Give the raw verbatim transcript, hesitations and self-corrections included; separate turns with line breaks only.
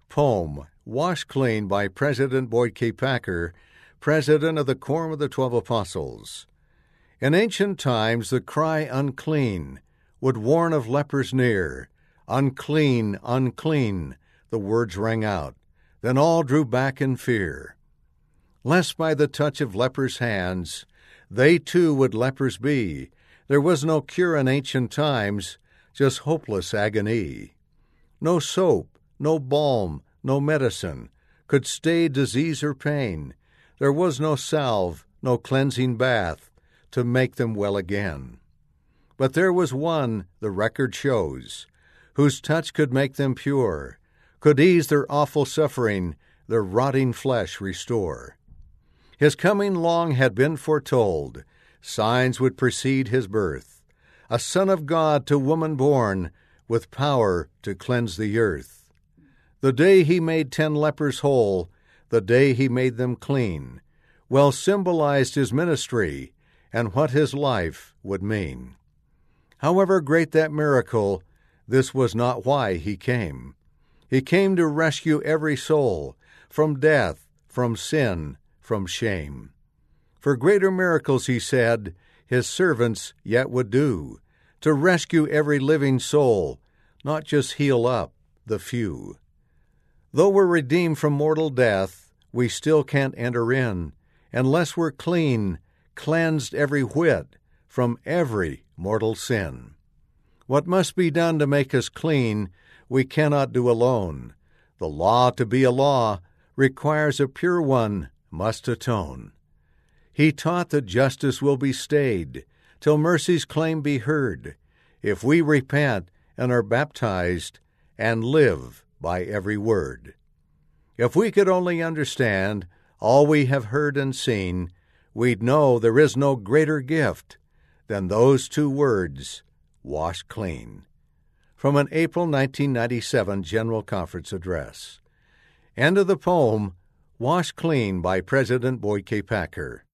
Poem, Wash Clean by President Boyd K. Packer, President of the Quorum of the Twelve Apostles. In ancient times the cry unclean would warn of lepers near. Unclean, unclean, the words rang out. Then all drew back in fear, lest by the touch of lepers' hands they too would lepers be. There was no cure in ancient times, just hopeless agony. No soap, no balm, no medicine could stay disease or pain. There was no salve, no cleansing bath to make them well again. But there was one, the record shows, whose touch could make them pure, could ease their awful suffering, their rotting flesh restore. His coming long had been foretold. Signs would precede his birth. A Son of God to woman born, with power to cleanse the earth. The day he made ten lepers whole, the day he made them clean, well symbolized his ministry and what his life would mean. However great that miracle, this was not why he came. He came to rescue every soul from death, from sin, from shame. For greater miracles, he said, his servants yet would do, to rescue every living soul, not just heal up the few. Though we're redeemed from mortal death, we still can't enter in unless we're clean, cleansed every whit from every mortal sin. What must be done to make us clean, we cannot do alone. The law, to be a law, requires a pure one must atone. He taught that justice will be stayed till mercy's claim be heard, if we repent and are baptized and live by every word. If we could only understand all we have heard and seen, we'd know there is no greater gift than those two words, wash clean. From an April nineteen ninety-seven General Conference address. End of the poem, Wash Clean by President Boyd K. Packer.